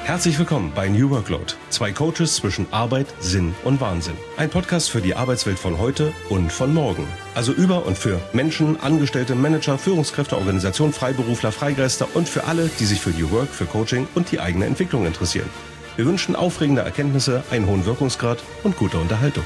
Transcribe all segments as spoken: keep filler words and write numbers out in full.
Herzlich willkommen bei New Workload. Zwei Coaches zwischen Arbeit, Sinn und Wahnsinn. Ein Podcast für die Arbeitswelt von heute und von morgen. Also über und für Menschen, Angestellte, Manager, Führungskräfte, Organisationen, Freiberufler, Freigeister und für alle, die sich für New Work, für Coaching und die eigene Entwicklung interessieren. Wir wünschen aufregende Erkenntnisse, einen hohen Wirkungsgrad und gute Unterhaltung.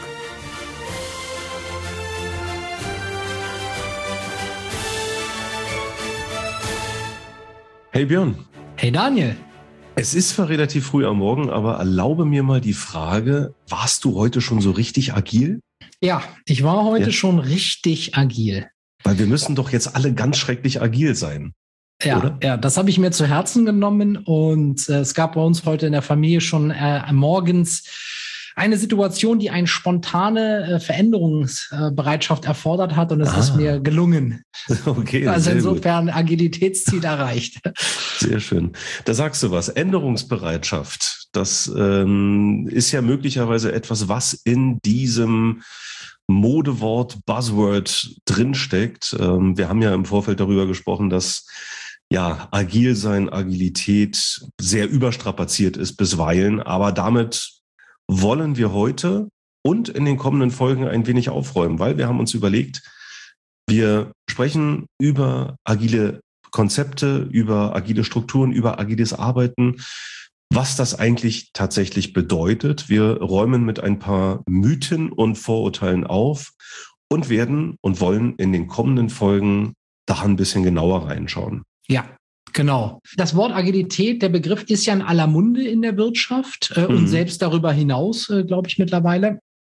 Hey Björn. Hey Daniel. Es ist zwar relativ früh am Morgen, aber erlaube mir mal die Frage, warst du heute schon so richtig agil? Ja, ich war heute Ja. schon richtig agil. Weil wir müssen doch jetzt alle ganz schrecklich agil sein. Ja, Oder? ja, das habe ich mir zu Herzen genommen und äh, es gab bei uns heute in der Familie schon äh, morgens eine Situation, die eine spontane äh, Veränderungsbereitschaft erfordert hat und es Ah. ist mir gelungen. Okay, Also sehr insofern Agilitätsziel erreicht. gut. Sehr schön. Da sagst du was. Änderungsbereitschaft, das ähm, ist ja möglicherweise etwas, was in diesem Modewort, Buzzword drinsteckt. Ähm, wir haben ja im Vorfeld darüber gesprochen, dass ja agil sein, Agilität sehr überstrapaziert ist bisweilen, aber damit wollen wir heute und in den kommenden Folgen ein wenig aufräumen, weil wir haben uns überlegt, wir sprechen über agile Konzepte, über agile Strukturen, über agiles Arbeiten, was das eigentlich tatsächlich bedeutet. Wir räumen mit ein paar Mythen und Vorurteilen auf und werden und wollen in den kommenden Folgen da ein bisschen genauer reinschauen. Ja, genau. Das Wort Agilität, der Begriff ist ja in aller Munde in der Wirtschaft äh, Mhm. und selbst darüber hinaus, äh, glaube ich, mittlerweile.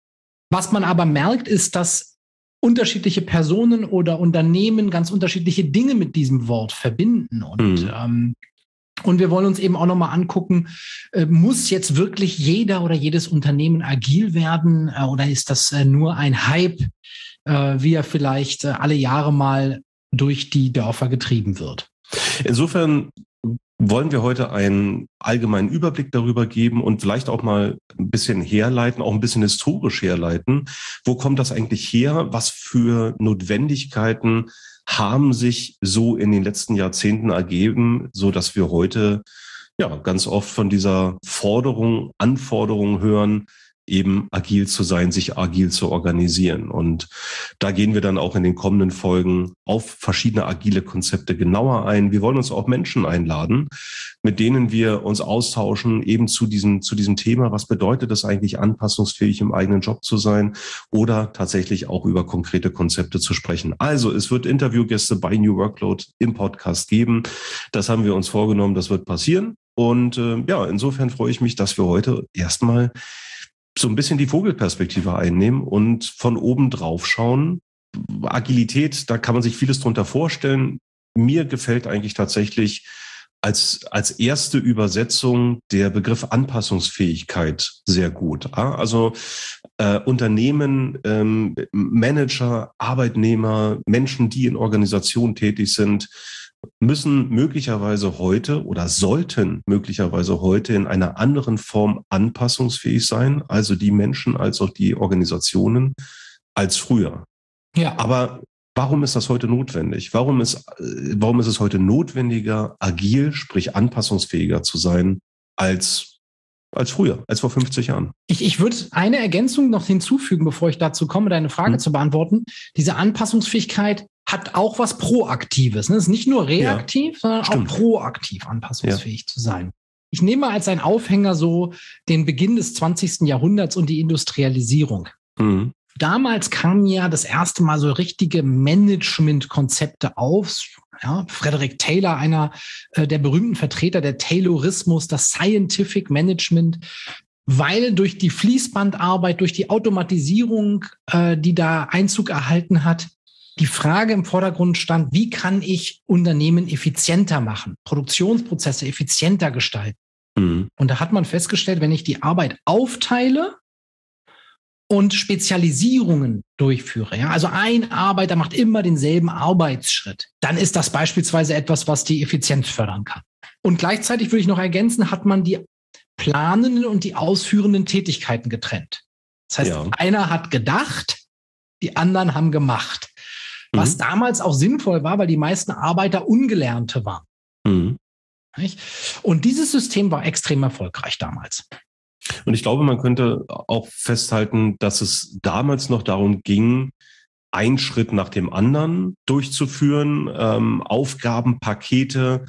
Was man aber merkt, ist, dass unterschiedliche Personen oder Unternehmen ganz unterschiedliche Dinge mit diesem Wort verbinden. Und, Mhm. ähm, und wir wollen uns eben auch nochmal angucken, äh, muss jetzt wirklich jeder oder jedes Unternehmen agil werden äh, oder ist das äh, nur ein Hype, äh, wie er vielleicht äh, alle Jahre mal durch die Dörfer getrieben wird? Insofern wollen wir heute einen allgemeinen Überblick darüber geben und vielleicht auch mal ein bisschen herleiten, auch ein bisschen historisch herleiten. Wo kommt das eigentlich her? Was für Notwendigkeiten haben sich so in den letzten Jahrzehnten ergeben, so dass wir heute ja ganz oft von dieser Forderung, Anforderung hören, eben agil zu sein, sich agil zu organisieren. Und da gehen wir dann auch in den kommenden Folgen auf verschiedene agile Konzepte genauer ein. Wir wollen uns auch Menschen einladen, mit denen wir uns austauschen, eben zu diesem, zu diesem Thema. Was bedeutet es eigentlich, anpassungsfähig im eigenen Job zu sein oder tatsächlich auch über konkrete Konzepte zu sprechen? Also es wird Interviewgäste bei New Workload im Podcast geben. Das haben wir uns vorgenommen, das wird passieren. Und äh, ja, insofern freue ich mich, dass wir heute erstmal so ein bisschen die Vogelperspektive einnehmen und von oben drauf schauen. Agilität, da kann man sich vieles drunter vorstellen. Mir gefällt eigentlich tatsächlich als, als erste Übersetzung der Begriff Anpassungsfähigkeit sehr gut. Also äh, Unternehmen, ähm, Manager, Arbeitnehmer, Menschen, die in Organisationen tätig sind, müssen möglicherweise heute oder sollten möglicherweise heute in einer anderen Form anpassungsfähig sein, also die Menschen als auch die Organisationen, als früher. Ja, Aber warum ist das heute notwendig? Warum ist, warum ist es heute notwendiger, agil, sprich anpassungsfähiger zu sein, als, als früher, als vor fünfzig Jahren? Ich, ich würde eine Ergänzung noch hinzufügen, bevor ich dazu komme, deine Frage Hm. zu beantworten. Diese Anpassungsfähigkeit hat auch was Proaktives. Ne? Es ist nicht nur reaktiv, sondern stimmt. auch proaktiv anpassungsfähig zu sein. Ich nehme mal als ein Aufhänger so den Beginn des zwanzigsten Jahrhunderts und die Industrialisierung. Mhm. Damals kamen ja das erste Mal so richtige Management-Konzepte auf. Ja, Frederick Taylor, einer äh, der berühmten Vertreter der Taylorismus, das Scientific Management, weil durch die Fließbandarbeit, durch die Automatisierung, äh, die da Einzug erhalten hat, die Frage im Vordergrund stand, wie kann ich Unternehmen effizienter machen, Produktionsprozesse effizienter gestalten? Mhm. Und da hat man festgestellt, wenn ich die Arbeit aufteile und Spezialisierungen durchführe, ja, also ein Arbeiter macht immer denselben Arbeitsschritt, dann ist das beispielsweise etwas, was die Effizienz fördern kann. Und gleichzeitig würde ich noch ergänzen, hat man die planenden und die ausführenden Tätigkeiten getrennt. Das heißt, Ja. einer hat gedacht, die anderen haben gemacht. Was Mhm. damals auch sinnvoll war, weil die meisten Arbeiter Ungelernte waren. Mhm. Nicht? Und dieses System war extrem erfolgreich damals. Und ich glaube, man könnte auch festhalten, dass es damals noch darum ging, einen Schritt nach dem anderen durchzuführen, ähm, Aufgabenpakete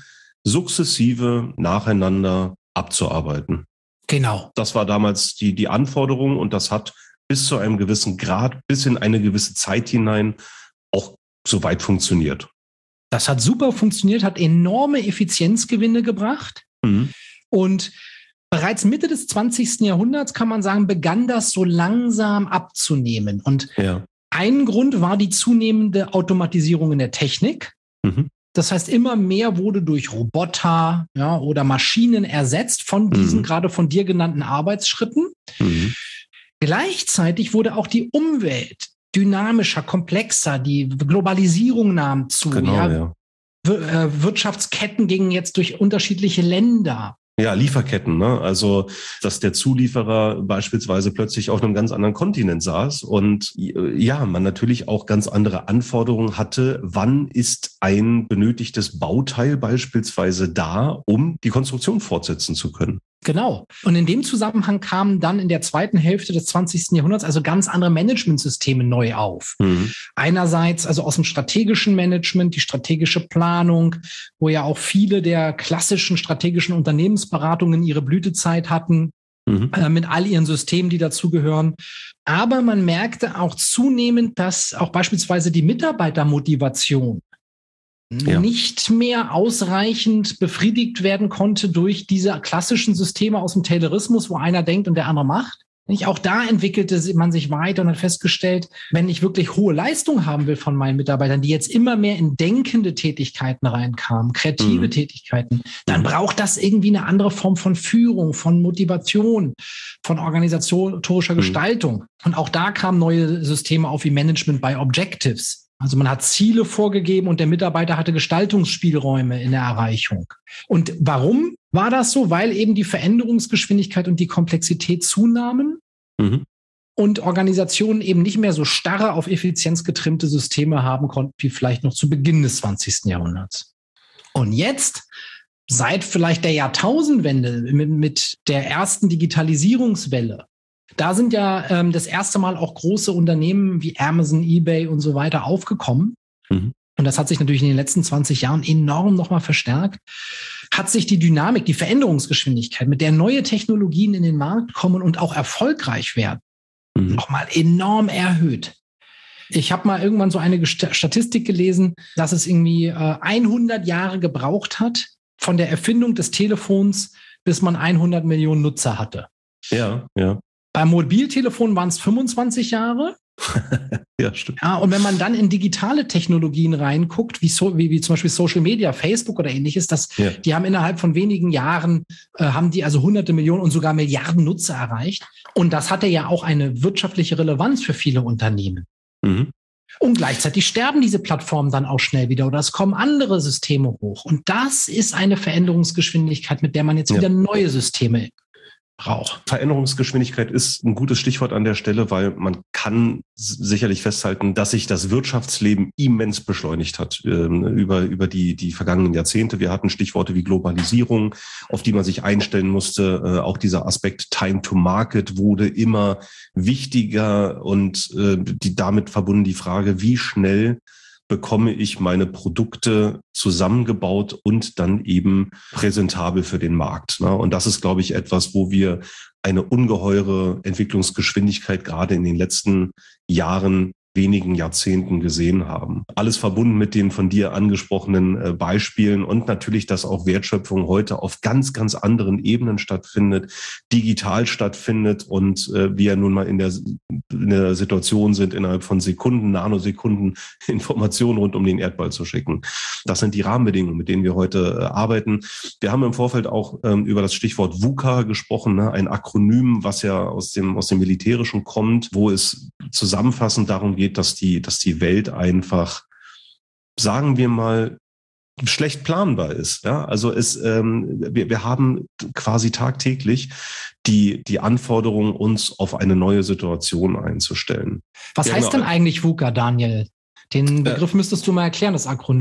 sukzessive nacheinander abzuarbeiten. Genau. Das war damals die, die Anforderung und das hat bis zu einem gewissen Grad, bis in eine gewisse Zeit hinein auch soweit funktioniert. Das hat super funktioniert, hat enorme Effizienzgewinne gebracht. Mhm. Und bereits Mitte des zwanzigsten Jahrhunderts, kann man sagen, begann das so langsam abzunehmen. Und ja. ein Grund war die zunehmende Automatisierung in der Technik. Mhm. Das heißt, immer mehr wurde durch Roboter ja, oder Maschinen ersetzt von diesen mhm. gerade von dir genannten Arbeitsschritten. Mhm. Gleichzeitig wurde auch die Umwelt dynamischer, komplexer, die Globalisierung nahm zu. Genau, ja. Ja. Wir- Wirtschaftsketten gingen jetzt durch unterschiedliche Länder. Ja, Lieferketten, ne? Also, dass der Zulieferer beispielsweise plötzlich auf einem ganz anderen Kontinent saß und ja, man natürlich auch ganz andere Anforderungen hatte. Wann ist ein benötigtes Bauteil beispielsweise da, um die Konstruktion fortsetzen zu können? Genau. Und in dem Zusammenhang kamen dann in der zweiten Hälfte des zwanzigsten Jahrhunderts also ganz andere Managementsysteme neu auf. Mhm. Einerseits also aus dem strategischen Management, die strategische Planung, wo ja auch viele der klassischen strategischen Unternehmensberatungen ihre Blütezeit hatten, mhm. äh, mit all ihren Systemen, die dazugehören. Aber man merkte auch zunehmend, dass auch beispielsweise die Mitarbeitermotivation Ja. nicht mehr ausreichend befriedigt werden konnte durch diese klassischen Systeme aus dem Taylorismus, wo einer denkt und der andere macht. Nicht? Auch da entwickelte man sich weiter und hat festgestellt, wenn ich wirklich hohe Leistung haben will von meinen Mitarbeitern, die jetzt immer mehr in denkende Tätigkeiten reinkamen, kreative mhm. Tätigkeiten, dann mhm. braucht das irgendwie eine andere Form von Führung, von Motivation, von organisatorischer mhm. Gestaltung. Und auch da kamen neue Systeme auf wie Management by Objectives. Also man hat Ziele vorgegeben und der Mitarbeiter hatte Gestaltungsspielräume in der Erreichung. Und warum war das so? Weil eben die Veränderungsgeschwindigkeit und die Komplexität zunahmen mhm. und Organisationen eben nicht mehr so starre auf Effizienz getrimmte Systeme haben konnten, wie vielleicht noch zu Beginn des zwanzigsten Jahrhunderts. Und jetzt, seit vielleicht der Jahrtausendwende mit, mit der ersten Digitalisierungswelle, da sind ja ähm, das erste Mal auch große Unternehmen wie Amazon, eBay und so weiter aufgekommen. Mhm. Und das hat sich natürlich in den letzten zwanzig Jahren enorm nochmal verstärkt. Hat sich die Dynamik, die Veränderungsgeschwindigkeit, mit der neue Technologien in den Markt kommen und auch erfolgreich werden, mhm. nochmal enorm erhöht. Ich habe mal irgendwann so eine Statistik gelesen, dass es irgendwie äh, hundert Jahre gebraucht hat von der Erfindung des Telefons, bis man hundert Millionen Nutzer hatte. Ja, ja. Beim Mobiltelefon waren es fünfundzwanzig Jahre. Ja, stimmt. Ja, und wenn man dann in digitale Technologien reinguckt, wie, so, wie, wie zum Beispiel Social Media, Facebook oder ähnliches, das, ja. die haben innerhalb von wenigen Jahren, äh, haben die also hunderte Millionen und sogar Milliarden Nutzer erreicht. Und das hatte ja auch eine wirtschaftliche Relevanz für viele Unternehmen. Mhm. Und gleichzeitig sterben diese Plattformen dann auch schnell wieder oder es kommen andere Systeme hoch. Und das ist eine Veränderungsgeschwindigkeit, mit der man jetzt ja. wieder neue Systeme braucht. Veränderungsgeschwindigkeit ist ein gutes Stichwort an der Stelle, weil man kann sicherlich festhalten, dass sich das Wirtschaftsleben immens beschleunigt hat äh, über über die die vergangenen Jahrzehnte. Wir hatten Stichworte wie Globalisierung, auf die man sich einstellen musste. Äh, auch dieser Aspekt Time to Market wurde immer wichtiger und äh, die damit verbunden die Frage, wie schnell bekomme ich meine Produkte zusammengebaut und dann eben präsentabel für den Markt. Und das ist, glaube ich, etwas, wo wir eine ungeheure Entwicklungsgeschwindigkeit gerade in den letzten Jahren, wenigen Jahrzehnten gesehen haben. Alles verbunden mit den von dir angesprochenen Beispielen und natürlich, dass auch Wertschöpfung heute auf ganz, ganz anderen Ebenen stattfindet, digital stattfindet und wir ja nun mal in der, in der Situation sind, innerhalb von Sekunden, Nanosekunden Informationen rund um den Erdball zu schicken. Das sind die Rahmenbedingungen, mit denen wir heute arbeiten. Wir haben im Vorfeld auch ähm, über das Stichwort VUCA gesprochen, ne? Ein Akronym, was ja aus dem, aus dem Militärischen kommt, wo es zusammenfassend darum geht, dass die, dass die Welt einfach, sagen wir mal, schlecht planbar ist. Ja, also es, ähm, wir, wir haben quasi tagtäglich die, die Anforderung, uns auf eine neue Situation einzustellen. Was ja, heißt genau. denn eigentlich VUCA, Daniel? Den Begriff äh, müsstest du mal erklären, das Akronym.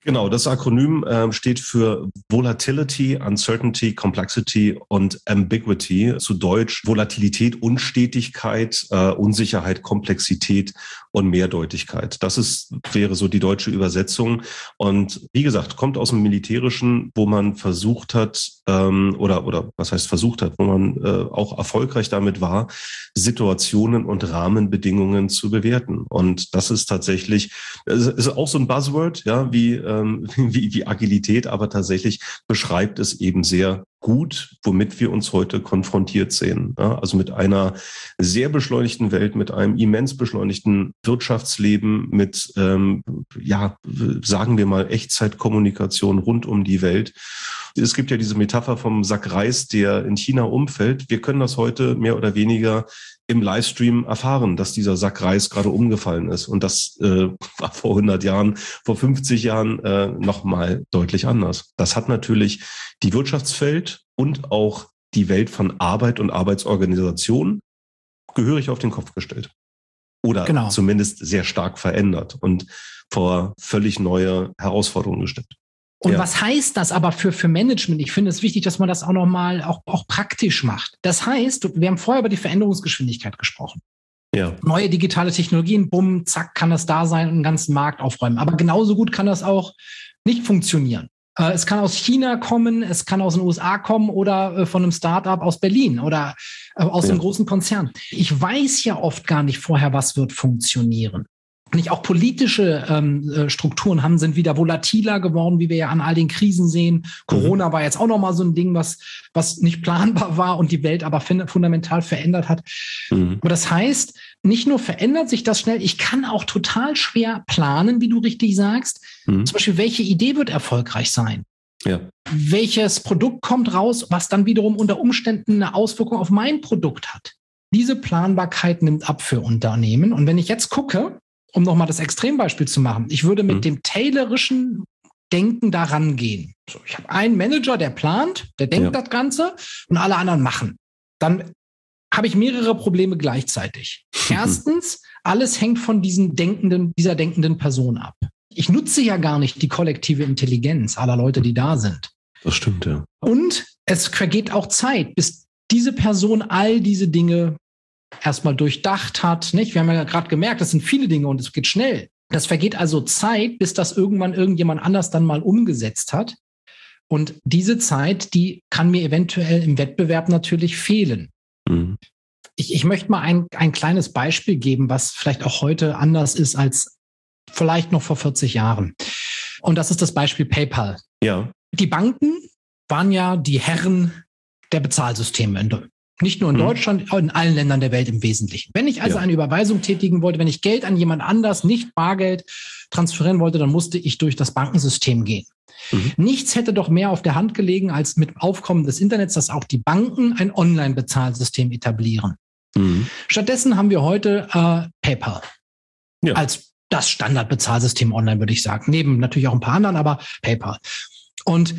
Genau, das Akronym äh, steht für Volatility, Uncertainty, Complexity und Ambiguity. Zu Deutsch Volatilität, Unstetigkeit, äh, Unsicherheit, Komplexität und Mehrdeutigkeit. Das ist, wäre so die deutsche Übersetzung. Und wie gesagt, kommt aus dem Militärischen, wo man versucht hat, ähm, oder, oder was heißt versucht hat, wo man äh, auch erfolgreich damit war, Situationen und Rahmenbedingungen zu bewerten. Und das ist tatsächlich, es ist auch so ein Buzzword, ja, wie, ähm, wie, wie Agilität, aber tatsächlich beschreibt es eben sehr gut, womit wir uns heute konfrontiert sehen. Ja, also mit einer sehr beschleunigten Welt, mit einem immens beschleunigten Wirtschaftsleben, mit, ähm, ja, sagen wir mal, Echtzeitkommunikation rund um die Welt. Es gibt ja diese Metapher vom Sack Reis, der in China umfällt. Wir können das heute mehr oder weniger im Livestream erfahren, dass dieser Sack Reis gerade umgefallen ist. Und das äh, war vor hundert Jahren, vor fünfzig Jahren äh, nochmal deutlich anders. Das hat natürlich die Wirtschaftswelt und auch die Welt von Arbeit und Arbeitsorganisation gehörig auf den Kopf gestellt. Oder genau. Zumindest sehr stark verändert und vor völlig neue Herausforderungen gestellt. Und ja. Was heißt das aber für, für Management? Ich finde es wichtig, dass man das auch nochmal auch, auch praktisch macht. Das heißt, wir haben vorher über die Veränderungsgeschwindigkeit gesprochen. Ja. Neue digitale Technologien, bumm, zack, kann das da sein und einen ganzen Markt aufräumen. Aber genauso gut kann das auch nicht funktionieren. Äh, es kann aus China kommen, es kann aus den U S A kommen oder äh, von einem Startup aus Berlin oder äh, aus ja. einem großen Konzern. Ich weiß ja oft gar nicht vorher, was wird funktionieren. Nicht auch politische ähm, Strukturen haben, sind wieder volatiler geworden, wie wir ja an all den Krisen sehen. Corona mhm. war jetzt auch nochmal so ein Ding, was, was nicht planbar war und die Welt aber fundamental verändert hat. Mhm. Aber das heißt, nicht nur verändert sich das schnell, ich kann auch total schwer planen, wie du richtig sagst. Mhm. Zum Beispiel, welche Idee wird erfolgreich sein? Ja. Welches Produkt kommt raus, was dann wiederum unter Umständen eine Auswirkung auf mein Produkt hat? Diese Planbarkeit nimmt ab für Unternehmen. Und wenn ich jetzt gucke, um nochmal das Extrembeispiel zu machen, ich würde mit mhm. dem taylorischen Denken daran gehen. So, ich habe einen Manager, der plant, der denkt ja. das Ganze und alle anderen machen. Dann habe ich mehrere Probleme gleichzeitig. Erstens, alles hängt von diesen denkenden, dieser denkenden Person ab. Ich nutze ja gar nicht die kollektive Intelligenz aller Leute, die da sind. Das stimmt, ja. Und es vergeht auch Zeit, bis diese Person all diese Dinge erstmal durchdacht hat, nicht? Wir haben ja gerade gemerkt, das sind viele Dinge und es geht schnell. Das vergeht also Zeit, bis das irgendwann irgendjemand anders dann mal umgesetzt hat. Und diese Zeit, die kann mir eventuell im Wettbewerb natürlich fehlen. Mhm. Ich, ich möchte mal ein, ein kleines Beispiel geben, was vielleicht auch heute anders ist als vielleicht noch vor vierzig Jahren. Und das ist das Beispiel PayPal. Ja. Die Banken waren ja die Herren der Bezahlsysteme in Deutschland. Nicht nur in Deutschland, auch in allen Ländern der Welt im Wesentlichen. Wenn ich also ja. eine Überweisung tätigen wollte, wenn ich Geld an jemand anders, nicht Bargeld, transferieren wollte, dann musste ich durch das Bankensystem gehen. Mhm. Nichts hätte doch mehr auf der Hand gelegen, als mit Aufkommen des Internets, dass auch die Banken ein Online-Bezahlsystem etablieren. Mhm. Stattdessen haben wir heute äh, PayPal ja. als das Standardbezahlsystem online, würde ich sagen. Neben natürlich auch ein paar anderen, aber PayPal. Und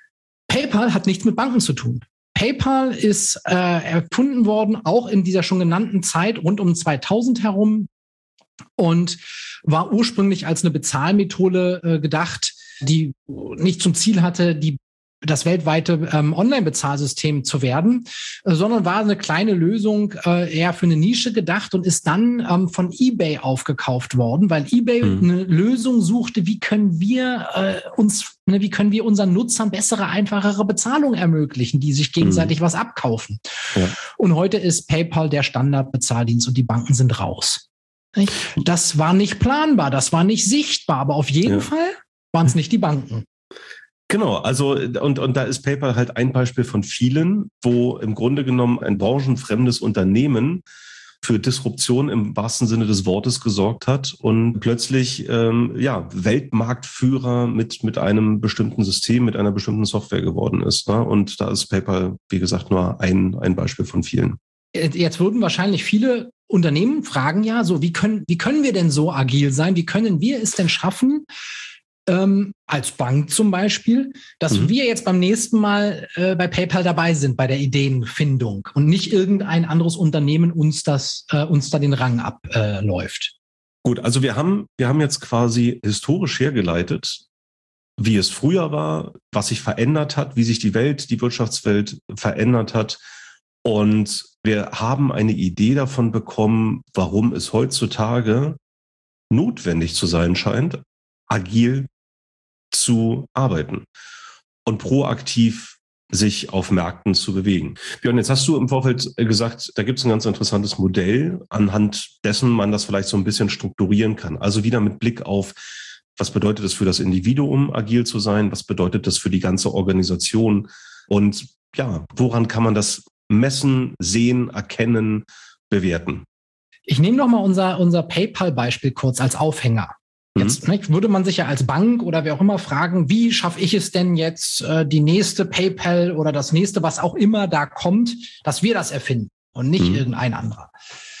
PayPal hat nichts mit Banken zu tun. PayPal ist äh, erfunden worden, auch in dieser schon genannten Zeit rund um zweitausend herum und war ursprünglich als eine Bezahlmethode äh, gedacht, die nicht zum Ziel hatte, die das weltweite ähm, Online-Bezahlsystem zu werden, äh, sondern war eine kleine Lösung äh, eher für eine Nische gedacht und ist dann ähm, von eBay aufgekauft worden, weil eBay mhm. eine Lösung suchte, wie können wir äh, uns, ne, wie können wir unseren Nutzern bessere, einfachere Bezahlung ermöglichen, die sich gegenseitig mhm. was abkaufen. Ja. Und heute ist PayPal der Standardbezahldienst und die Banken sind raus. Das war nicht planbar, das war nicht sichtbar, aber auf jeden ja. Fall waren es nicht die Banken. Genau, also und, und da ist PayPal halt ein Beispiel von vielen, wo im Grunde genommen ein branchenfremdes Unternehmen für Disruption im wahrsten Sinne des Wortes gesorgt hat und plötzlich ähm, ja Weltmarktführer mit mit einem bestimmten System, mit einer bestimmten Software geworden ist. Ne? Und da ist PayPal, wie gesagt, nur ein, ein Beispiel von vielen. Jetzt würden wahrscheinlich viele Unternehmen fragen ja, so wie können, wie können wir denn so agil sein? Wie können wir es denn schaffen, Ähm, als Bank zum Beispiel, dass mhm. wir jetzt beim nächsten Mal äh, bei PayPal dabei sind, bei der Ideenfindung und nicht irgendein anderes Unternehmen uns das, äh, uns da den Rang abläuft. Äh, Gut, also wir haben, wir haben jetzt quasi historisch hergeleitet, wie es früher war, was sich verändert hat, wie sich die Welt, die Wirtschaftswelt verändert hat. Und wir haben eine Idee davon bekommen, warum es heutzutage notwendig zu sein scheint, agil zu arbeiten und proaktiv sich auf Märkten zu bewegen. Björn, jetzt hast du im Vorfeld gesagt, da gibt es ein ganz interessantes Modell, anhand dessen man das vielleicht so ein bisschen strukturieren kann. Also wieder mit Blick auf, was bedeutet es für das Individuum, agil zu sein? Was bedeutet das für die ganze Organisation? Und ja, woran kann man das messen, sehen, erkennen, bewerten? Ich nehme noch mal unser, unser PayPal-Beispiel kurz als Aufhänger. Jetzt mhm. ne, würde man sich ja als Bank oder wer auch immer fragen, wie schaffe ich es denn jetzt, äh, die nächste PayPal oder das nächste, was auch immer da kommt, dass wir das erfinden und nicht mhm. irgendein anderer.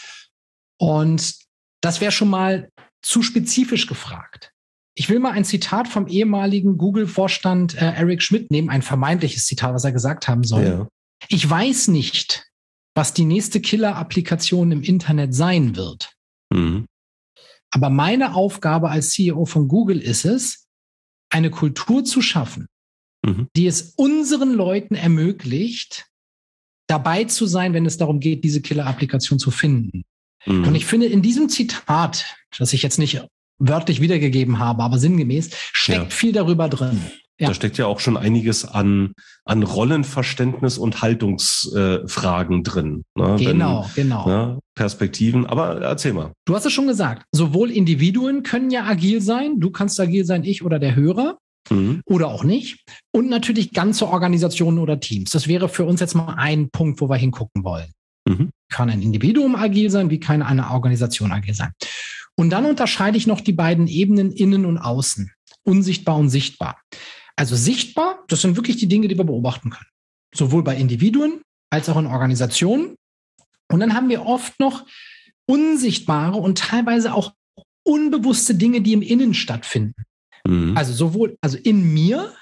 Und das wäre schon mal zu spezifisch gefragt. Ich will mal ein Zitat vom ehemaligen Google-Vorstand äh, Eric Schmidt nehmen, ein vermeintliches Zitat, was er gesagt haben soll. Ja. Ich weiß nicht, was die nächste Killer-Applikation im Internet sein wird. Mhm. Aber meine Aufgabe als C E O von Google ist es, eine Kultur zu schaffen, mhm. die es unseren Leuten ermöglicht, dabei zu sein, wenn es darum geht, diese Killer-Applikation zu finden. Mhm. Und ich finde, in diesem Zitat, das ich jetzt nicht wörtlich wiedergegeben habe, aber sinngemäß, steckt ja. viel darüber drin. Ja. Da steckt ja auch schon einiges an, an Rollenverständnis und Haltungsfragen äh, drin. Ne? Genau, Wenn, genau. Ne? Perspektiven. Aber erzähl mal. Du hast es schon gesagt. Sowohl Individuen können ja agil sein. Du kannst agil sein, ich oder der Hörer. Mhm. Oder auch nicht. Und natürlich ganze Organisationen oder Teams. Das wäre für uns jetzt mal ein Punkt, wo wir hingucken wollen. Mhm. Kann ein Individuum agil sein, wie kann eine Organisation agil sein. Und dann unterscheide ich noch die beiden Ebenen innen und außen. Unsichtbar und sichtbar. Also sichtbar, das sind wirklich die Dinge, die wir beobachten können. Sowohl bei Individuen als auch in Organisationen. Und dann haben wir oft noch unsichtbare und teilweise auch unbewusste Dinge, die im Innen stattfinden. Mhm. Also sowohl, also in mir,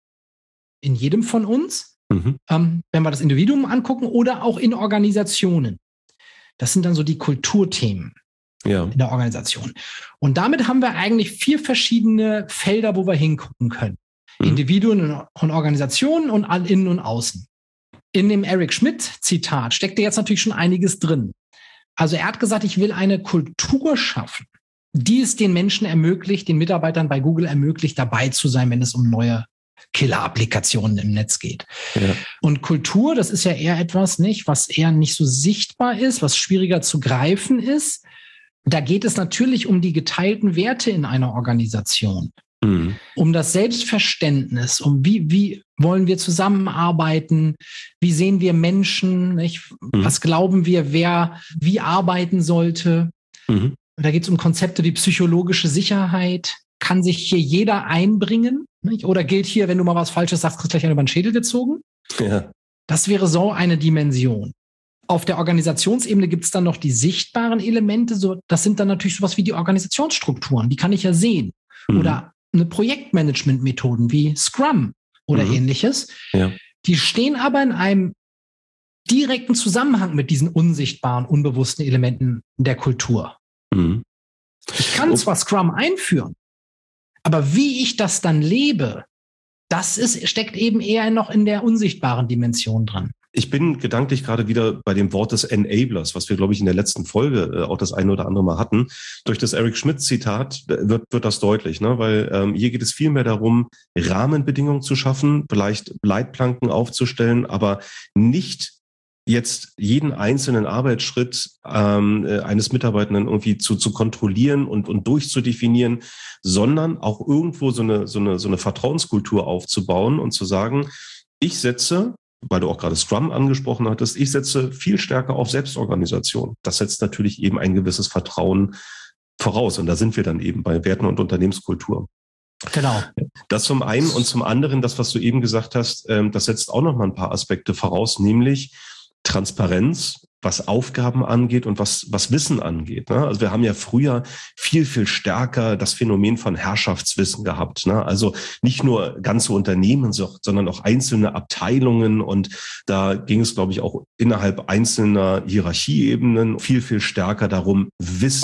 in jedem von uns, mhm. ähm, wenn wir das Individuum angucken, oder auch in Organisationen. Das sind dann so die Kulturthemen. Ja. In der Organisation. Und damit haben wir eigentlich vier verschiedene Felder, wo wir hingucken können. Mhm. Individuen und Organisationen und all innen und außen. In dem Eric Schmidt-Zitat steckt jetzt natürlich schon einiges drin. Also er hat gesagt, ich will eine Kultur schaffen, die es den Menschen ermöglicht, den Mitarbeitern bei Google ermöglicht, dabei zu sein, wenn es um neue Killer-Applikationen im Netz geht. Ja. Und Kultur, das ist ja eher etwas, nicht, was eher nicht so sichtbar ist, was schwieriger zu greifen ist. Da geht es natürlich um die geteilten Werte in einer Organisation, mhm. um das Selbstverständnis, um wie, wie wollen wir zusammenarbeiten, wie sehen wir Menschen, nicht? Mhm. Was glauben wir, wer wie arbeiten sollte. Mhm. Da geht es um Konzepte wie psychologische Sicherheit. Kann sich hier jeder einbringen? Nicht? Oder gilt hier, wenn du mal was Falsches sagst, kriegst du gleich einen über den Schädel gezogen? Ja. Das wäre so eine Dimension. Auf der Organisationsebene gibt es dann noch die sichtbaren Elemente. So, das sind dann natürlich sowas wie die Organisationsstrukturen. Die kann ich ja sehen. Mhm. Oder eine Projektmanagement-Methoden wie Scrum oder mhm. ähnliches. Ja. Die stehen aber in einem direkten Zusammenhang mit diesen unsichtbaren, unbewussten Elementen der Kultur. Mhm. Ich kann zwar Scrum einführen, aber wie ich das dann lebe, das ist, steckt eben eher noch in der unsichtbaren Dimension drin. Ich bin gedanklich gerade wieder bei dem Wort des Enablers, was wir, glaube ich, in der letzten Folge äh, auch das eine oder andere Mal hatten. Durch das Eric Schmidt-Zitat wird, wird das deutlich, ne? Weil ähm, hier geht es vielmehr darum, Rahmenbedingungen zu schaffen, vielleicht Leitplanken aufzustellen, aber nicht jetzt jeden einzelnen Arbeitsschritt ähm, eines Mitarbeitenden irgendwie zu, zu kontrollieren und, und durchzudefinieren, sondern auch irgendwo so eine, so eine, so eine Vertrauenskultur aufzubauen und zu sagen, ich setze, weil du auch gerade Scrum angesprochen hattest, ich setze viel stärker auf Selbstorganisation. Das setzt natürlich eben ein gewisses Vertrauen voraus. Und da sind wir dann eben bei Werten und Unternehmenskultur. Genau. Das zum einen und zum anderen, das, was du eben gesagt hast, das setzt auch noch mal ein paar Aspekte voraus, nämlich Transparenz, was Aufgaben angeht und was, was Wissen angeht. Ne? Also wir haben ja früher viel, viel stärker das Phänomen von Herrschaftswissen gehabt. Ne? Also nicht nur ganze Unternehmen, sondern auch einzelne Abteilungen. Und da ging es, glaube ich, auch innerhalb einzelner Hierarchieebenen viel, viel stärker darum, Wissen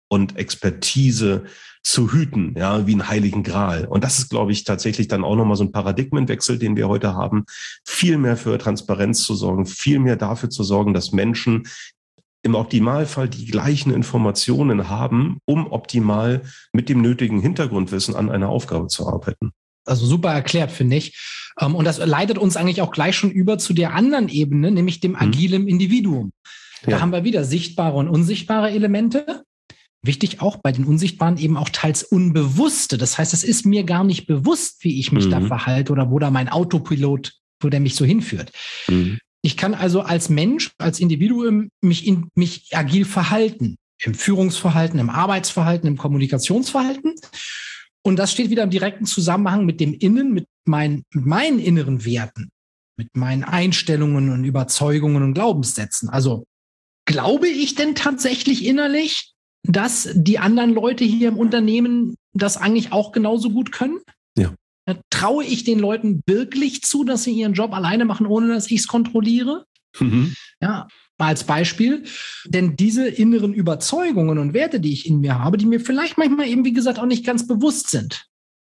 und Expertise zu hüten, ja, wie einen heiligen Gral. Und das ist, glaube ich, tatsächlich dann auch nochmal so ein Paradigmenwechsel, den wir heute haben, viel mehr für Transparenz zu sorgen, viel mehr dafür zu sorgen, dass Menschen im Optimalfall die gleichen Informationen haben, um optimal mit dem nötigen Hintergrundwissen an einer Aufgabe zu arbeiten. Also super erklärt, finde ich. Und das leitet uns eigentlich auch gleich schon über zu der anderen Ebene, nämlich dem agilen Individuum. Da ja. haben wir wieder sichtbare und unsichtbare Elemente. Wichtig auch bei den Unsichtbaren eben auch teils Unbewusste. Das heißt, es ist mir gar nicht bewusst, wie ich mich mhm. da verhalte oder wo da mein Autopilot, wo der mich so hinführt. Mhm. Ich kann also als Mensch, als Individuum mich, in, mich agil verhalten. Im Führungsverhalten, im Arbeitsverhalten, im Kommunikationsverhalten. Und das steht wieder im direkten Zusammenhang mit dem Innen, mit, mein, mit meinen inneren Werten, mit meinen Einstellungen und Überzeugungen und Glaubenssätzen. Also glaube ich denn tatsächlich innerlich, dass die anderen Leute hier im Unternehmen das eigentlich auch genauso gut können? Ja. Traue ich den Leuten wirklich zu, dass sie ihren Job alleine machen, ohne dass ich es kontrolliere? Mhm. Ja, mal als Beispiel. Denn diese inneren Überzeugungen und Werte, die ich in mir habe, die mir vielleicht manchmal eben, wie gesagt, auch nicht ganz bewusst sind,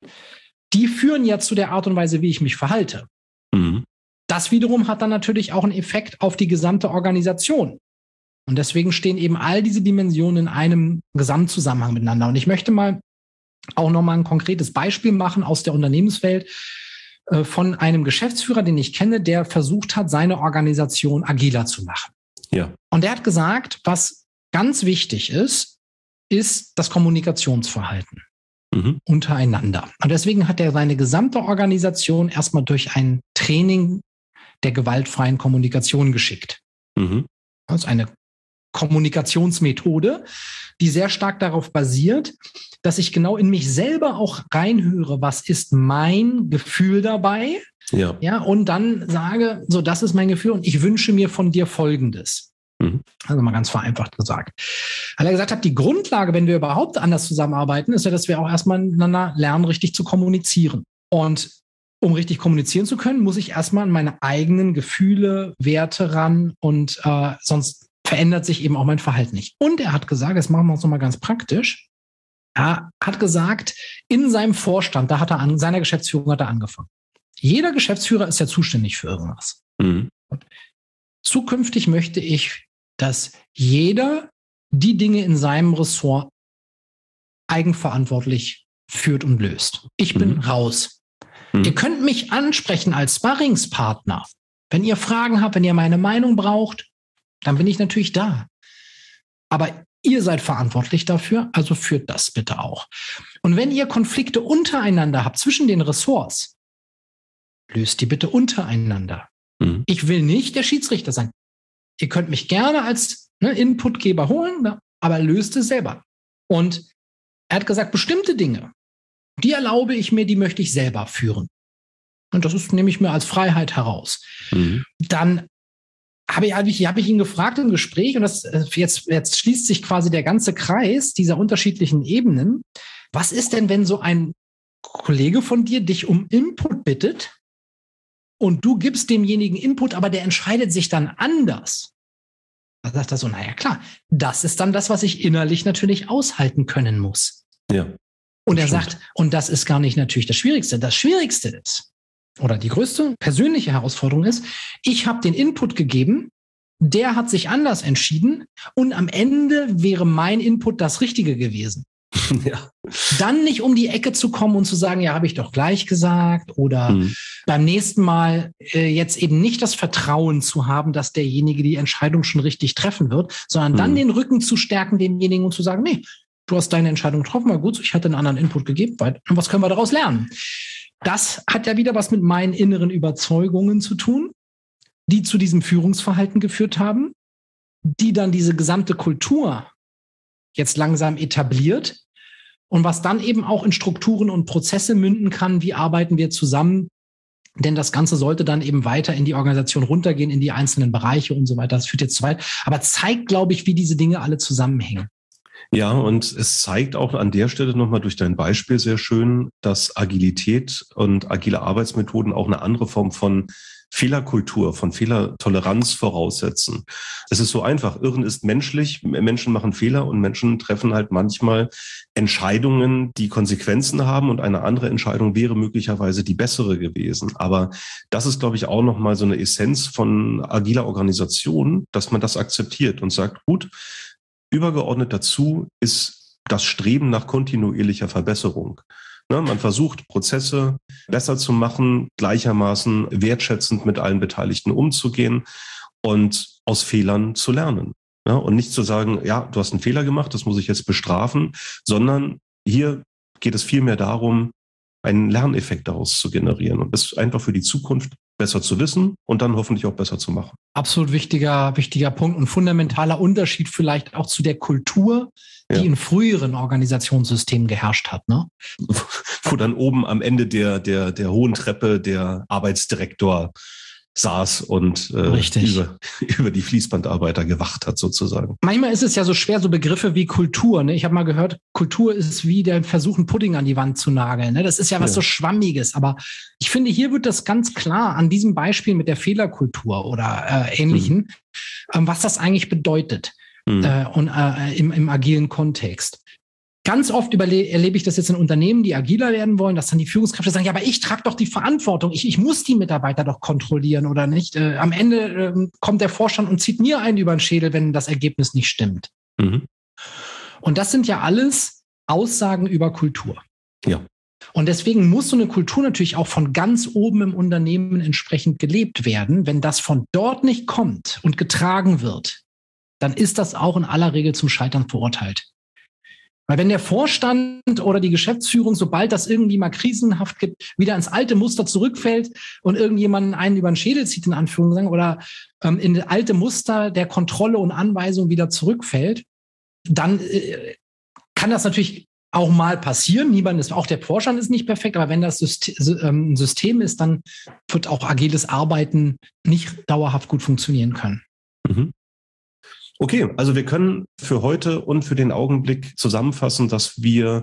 die führen ja zu der Art und Weise, wie ich mich verhalte. Mhm. Das wiederum hat dann natürlich auch einen Effekt auf die gesamte Organisation. Und deswegen stehen eben all diese Dimensionen in einem Gesamtzusammenhang miteinander. Und ich möchte mal auch nochmal ein konkretes Beispiel machen aus der Unternehmenswelt äh, von einem Geschäftsführer, den ich kenne, der versucht hat, seine Organisation agiler zu machen. Ja. Und der hat gesagt, was ganz wichtig ist, ist das Kommunikationsverhalten mhm. untereinander. Und deswegen hat er seine gesamte Organisation erstmal durch ein Training der gewaltfreien Kommunikation geschickt. Mhm. Das ist eine Kommunikationsmethode, die sehr stark darauf basiert, dass ich genau in mich selber auch reinhöre, was ist mein Gefühl dabei? Ja. Ja, und dann sage, so, das ist mein Gefühl und ich wünsche mir von dir Folgendes. Mhm. Also mal ganz vereinfacht gesagt. Weil er gesagt hat, die Grundlage, wenn wir überhaupt anders zusammenarbeiten, ist ja, dass wir auch erstmal miteinander lernen, richtig zu kommunizieren. Und um richtig kommunizieren zu können, muss ich erstmal an meine eigenen Gefühle, Werte ran und äh, sonst verändert sich eben auch mein Verhalten nicht. Und er hat gesagt, das machen wir uns nochmal ganz praktisch, er hat gesagt, in seinem Vorstand, da hat er an seiner Geschäftsführung hat er angefangen. Jeder Geschäftsführer ist ja zuständig für irgendwas. Mhm. Zukünftig möchte ich, dass jeder die Dinge in seinem Ressort eigenverantwortlich führt und löst. Ich bin mhm. raus. Mhm. Ihr könnt mich ansprechen als Sparringspartner. Wenn ihr Fragen habt, wenn ihr meine Meinung braucht, dann bin ich natürlich da. Aber ihr seid verantwortlich dafür, also führt das bitte auch. Und wenn ihr Konflikte untereinander habt, zwischen den Ressorts, löst die bitte untereinander. Mhm. Ich will nicht der Schiedsrichter sein. Ihr könnt mich gerne als ne, Inputgeber holen, ne, aber löst es selber. Und er hat gesagt, bestimmte Dinge, die erlaube ich mir, die möchte ich selber führen. Und das ist, nehme ich mir als Freiheit heraus. Mhm. Dann habe ich, hab ich, hab ich ihn gefragt im Gespräch, und das jetzt, jetzt schließt sich quasi der ganze Kreis dieser unterschiedlichen Ebenen. Was ist denn, wenn so ein Kollege von dir dich um Input bittet und du gibst demjenigen Input, aber der entscheidet sich dann anders? Da sagt er so, naja klar, das ist dann das, was ich innerlich natürlich aushalten können muss. Ja. Und er sagt, und das ist gar nicht natürlich das Schwierigste. Das Schwierigste ist, oder die größte persönliche Herausforderung ist, ich habe den Input gegeben, der hat sich anders entschieden und am Ende wäre mein Input das Richtige gewesen. Ja. Dann nicht um die Ecke zu kommen und zu sagen, ja, habe ich doch gleich gesagt, oder mhm. beim nächsten Mal äh, jetzt eben nicht das Vertrauen zu haben, dass derjenige die Entscheidung schon richtig treffen wird, sondern mhm. dann den Rücken zu stärken demjenigen und zu sagen, nee, du hast deine Entscheidung getroffen, mal gut, ich hatte einen anderen Input gegeben, und was können wir daraus lernen? Das hat ja wieder was mit meinen inneren Überzeugungen zu tun, die zu diesem Führungsverhalten geführt haben, die dann diese gesamte Kultur jetzt langsam etabliert und was dann eben auch in Strukturen und Prozesse münden kann, wie arbeiten wir zusammen, denn das Ganze sollte dann eben weiter in die Organisation runtergehen, in die einzelnen Bereiche und so weiter. Das führt jetzt zu weit, aber zeigt, glaube ich, wie diese Dinge alle zusammenhängen. Ja, und es zeigt auch an der Stelle nochmal durch dein Beispiel sehr schön, dass Agilität und agile Arbeitsmethoden auch eine andere Form von Fehlerkultur, von Fehlertoleranz voraussetzen. Es ist so einfach. Irren ist menschlich. Menschen machen Fehler und Menschen treffen halt manchmal Entscheidungen, die Konsequenzen haben, und eine andere Entscheidung wäre möglicherweise die bessere gewesen. Aber das ist, glaube ich, auch nochmal so eine Essenz von agiler Organisation, dass man das akzeptiert und sagt, gut, übergeordnet dazu ist das Streben nach kontinuierlicher Verbesserung. Ne, man versucht, Prozesse besser zu machen, gleichermaßen wertschätzend mit allen Beteiligten umzugehen und aus Fehlern zu lernen. Ja, und nicht zu sagen, ja, du hast einen Fehler gemacht, das muss ich jetzt bestrafen, sondern hier geht es vielmehr darum, einen Lerneffekt daraus zu generieren und das einfach für die Zukunft besser zu wissen und dann hoffentlich auch besser zu machen. Absolut wichtiger, wichtiger Punkt und fundamentaler Unterschied vielleicht auch zu der Kultur, die ja. in früheren Organisationssystemen geherrscht hat, ne? Wo dann oben am Ende der, der, der hohen Treppe der Arbeitsdirektor saß und äh, über, über die Fließbandarbeiter gewacht hat sozusagen. Manchmal ist es ja so schwer, so Begriffe wie Kultur. Ne? Ich habe mal gehört, Kultur ist wie der Versuch, einen Pudding an die Wand zu nageln. Ne? Das ist ja was ja. so Schwammiges. Aber ich finde, hier wird das ganz klar an diesem Beispiel mit der Fehlerkultur oder äh, Ähnlichem, mhm. ähm, was das eigentlich bedeutet mhm. äh, und äh, im, im agilen Kontext. Ganz oft überle- erlebe ich das jetzt in Unternehmen, die agiler werden wollen, dass dann die Führungskräfte sagen, ja, aber ich trage doch die Verantwortung, ich, ich muss die Mitarbeiter doch kontrollieren oder nicht. Äh, am Ende äh, kommt der Vorstand und zieht mir einen über den Schädel, wenn das Ergebnis nicht stimmt. Mhm. Und das sind ja alles Aussagen über Kultur. Ja. Und deswegen muss so eine Kultur natürlich auch von ganz oben im Unternehmen entsprechend gelebt werden. Wenn das von dort nicht kommt und getragen wird, dann ist das auch in aller Regel zum Scheitern verurteilt. Weil wenn der Vorstand oder die Geschäftsführung, sobald das irgendwie mal krisenhaft gibt, wieder ins alte Muster zurückfällt und irgendjemanden einen über den Schädel zieht, in Anführungszeichen, oder ähm, in das alte Muster der Kontrolle und Anweisung wieder zurückfällt, dann äh, kann das natürlich auch mal passieren. Niemand ist, auch der Vorstand ist nicht perfekt, aber wenn das System, ähm, ein System ist, dann wird auch agiles Arbeiten nicht dauerhaft gut funktionieren können. Mhm. Okay, also wir können für heute und für den Augenblick zusammenfassen, dass wir,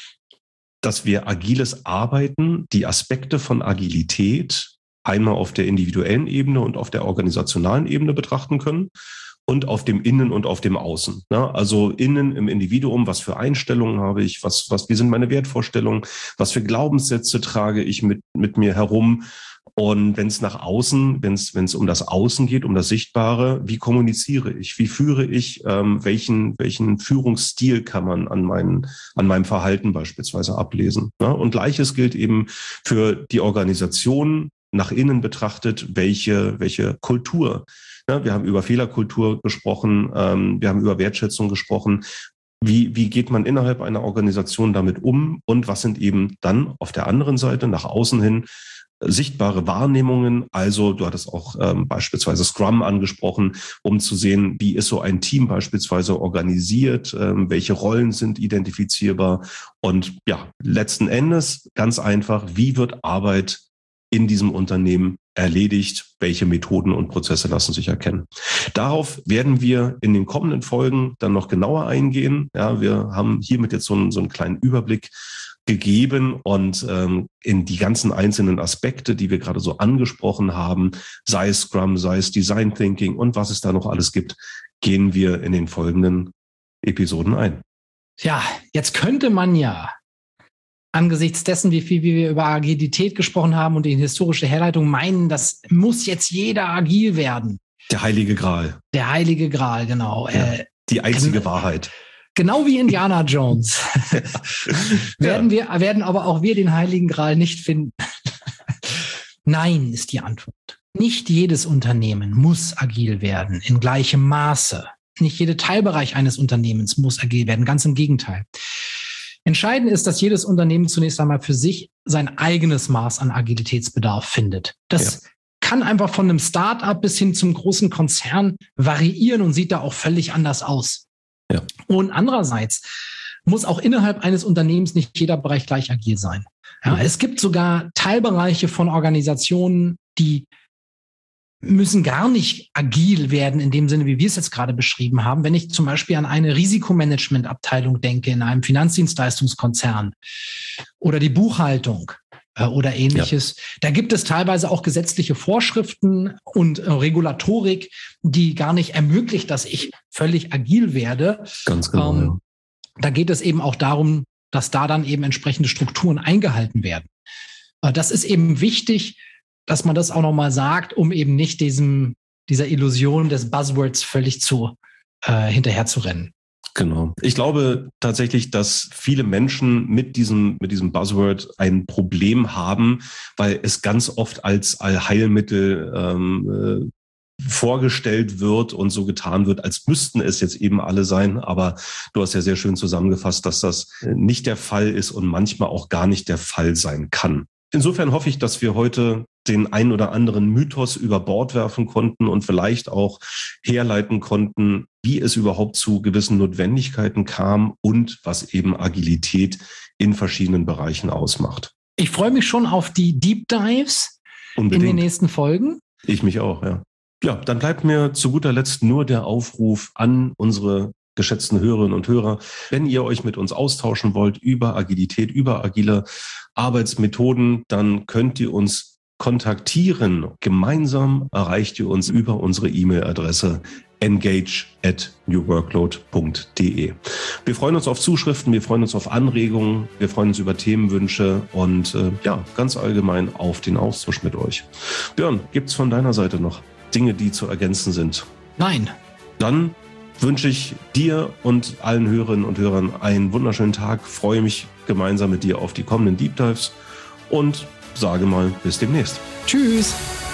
dass wir agiles Arbeiten, die Aspekte von Agilität einmal auf der individuellen Ebene und auf der organisationalen Ebene betrachten können und auf dem Innen und auf dem Außen. Ja, also innen im Individuum, was für Einstellungen habe ich, was, was, wie sind meine Wertvorstellungen, was für Glaubenssätze trage ich mit, mit mir herum. Und wenn es nach außen, wenn es wenn es um das Außen geht, um das Sichtbare, wie kommuniziere ich, wie führe ich, ähm, welchen welchen Führungsstil kann man an meinen an meinem Verhalten beispielsweise ablesen. Ne? Und Gleiches gilt eben für die Organisation nach innen betrachtet, welche welche Kultur. Ne? Wir haben über Fehlerkultur gesprochen, ähm, wir haben über Wertschätzung gesprochen. Wie, wie geht man innerhalb einer Organisation damit um und was sind eben dann auf der anderen Seite nach außen hin sichtbare Wahrnehmungen? Also du hattest auch ähm, beispielsweise Scrum angesprochen, um zu sehen, wie ist so ein Team beispielsweise organisiert, ähm, welche Rollen sind identifizierbar und ja, letzten Endes ganz einfach, wie wird Arbeit in diesem Unternehmen erledigt, welche Methoden und Prozesse lassen sich erkennen. Darauf werden wir in den kommenden Folgen dann noch genauer eingehen. Ja, wir haben hiermit jetzt so einen, so einen kleinen Überblick gegeben und ähm, in die ganzen einzelnen Aspekte, die wir gerade so angesprochen haben, sei es Scrum, sei es Design Thinking und was es da noch alles gibt, gehen wir in den folgenden Episoden ein. Ja, jetzt könnte man ja angesichts dessen, wie viel wie wir über Agilität gesprochen haben und die historische Herleitung meinen, das muss jetzt jeder agil werden. Der heilige Gral. Der heilige Gral, genau. Ja, äh, die einzige äh, Wahrheit. Genau wie Indiana Jones. werden wir, werden aber auch wir den Heiligen Gral nicht finden. Nein, ist die Antwort. Nicht jedes Unternehmen muss agil werden in gleichem Maße. Nicht jeder Teilbereich eines Unternehmens muss agil werden. Ganz im Gegenteil. Entscheidend ist, dass jedes Unternehmen zunächst einmal für sich sein eigenes Maß an Agilitätsbedarf findet. Das ja. kann einfach von einem Start-up bis hin zum großen Konzern variieren und sieht da auch völlig anders aus. Ja. Und andererseits muss auch innerhalb eines Unternehmens nicht jeder Bereich gleich agil sein. Ja, mhm. Es gibt sogar Teilbereiche von Organisationen, die müssen gar nicht agil werden in dem Sinne, wie wir es jetzt gerade beschrieben haben. Wenn ich zum Beispiel an eine Risikomanagementabteilung denke in einem Finanzdienstleistungskonzern oder die Buchhaltung äh, oder ähnliches, ja. Da gibt es teilweise auch gesetzliche Vorschriften und äh, Regulatorik, die gar nicht ermöglicht, dass ich völlig agil werde. Ganz genau. Ähm, ja. Da geht es eben auch darum, dass da dann eben entsprechende Strukturen eingehalten werden. Äh, das ist eben wichtig, dass man das auch nochmal sagt, um eben nicht diesem, dieser Illusion des Buzzwords völlig zu äh, hinterher zu rennen. Genau. Ich glaube tatsächlich, dass viele Menschen mit diesem, mit diesem Buzzword ein Problem haben, weil es ganz oft als Allheilmittel ähm, äh, vorgestellt wird und so getan wird, als müssten es jetzt eben alle sein. Aber du hast ja sehr schön zusammengefasst, dass das nicht der Fall ist und manchmal auch gar nicht der Fall sein kann. Insofern hoffe ich, dass wir heute den ein oder anderen Mythos über Bord werfen konnten und vielleicht auch herleiten konnten, wie es überhaupt zu gewissen Notwendigkeiten kam und was eben Agilität in verschiedenen Bereichen ausmacht. Ich freue mich schon auf die Deep Dives Unbedingt. In den nächsten Folgen. Ich mich auch, ja. Ja, dann bleibt mir zu guter Letzt nur der Aufruf an unsere geschätzten Hörerinnen und Hörer, wenn ihr euch mit uns austauschen wollt über Agilität, über agile Arbeitsmethoden, dann könnt ihr uns kontaktieren. Gemeinsam erreicht ihr uns über unsere E-Mail-Adresse engage at newworkload punkt de. Wir freuen uns auf Zuschriften, wir freuen uns auf Anregungen, wir freuen uns über Themenwünsche und äh, ja, ganz allgemein auf den Austausch mit euch. Björn, gibt's von deiner Seite noch Dinge, die zu ergänzen sind? Nein. Dann wünsche ich dir und allen Hörerinnen und Hörern einen wunderschönen Tag, freue mich gemeinsam mit dir auf die kommenden Deep Dives und sage mal bis demnächst. Tschüss.